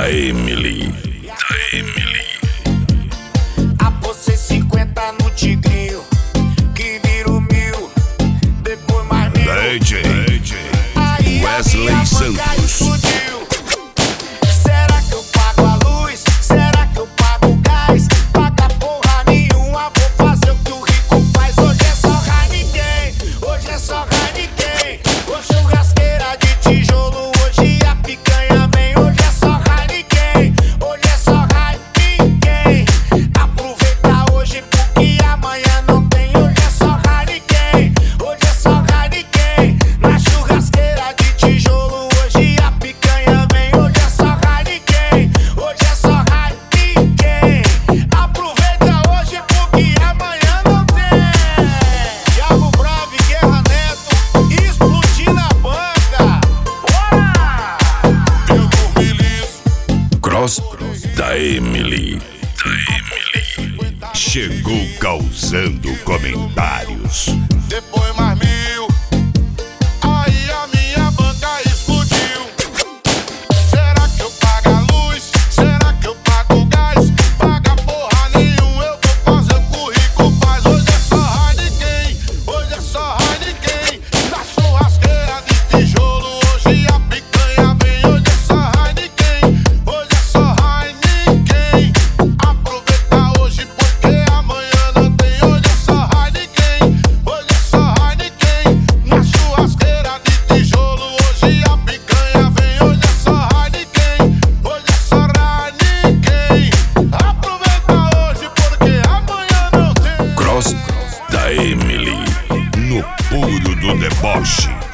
da Emily. Apostei 50 no tigrinho, que vira o 1000, depois mais 1000. DJ Aí Wesley a minha Santos. banca explodiu. Será que eu pago a luz? Será que eu pago o gás? Paga porra nenhuma, vou fazer o que o rico faz. Hoje é só Heineken, hoje é só Heineken. Hoje churrasqueira de tijolo, hoje a picanha vem. Hoje é só Heineken, hoje é só Heineken. Aproveita hoje porque amanhã não tem. Hoje é só Heineken, hoje é só Heineken. Na churrasqueira de tijolo, hoje a picanha vem. Hoje é só Heineken, hoje é só Heineken. Aproveita hoje porque amanhã não tem. Thiago Bravo e Guerra Neto explodindo a banca. Bora! Eu dormi liso. Cross da Emily. Chegou causando comentários. Depois mais 1000. Aí a minha banca explodiu. Será que eu pago a luz? Será que eu pago o gás? Paga porra nenhuma, eu vou fazer o que o rico faz. Hoje é só Heineken, hoje é só Heineken. Na churrasqueira de tijolo, hoje a picanha vem. Hoje é só Heineken, hoje é só Heineken. Aproveita hoje porque amanhã não tem. Hoje é só Heineken, hoje é só Heineken. Na churrasqueira de tijolo, hoje a picanha vem. Hoje é só Heineken, hoje é só Heineken. Aproveita hoje porque amanhã não tem. Cross da Emily. No puro do deboche.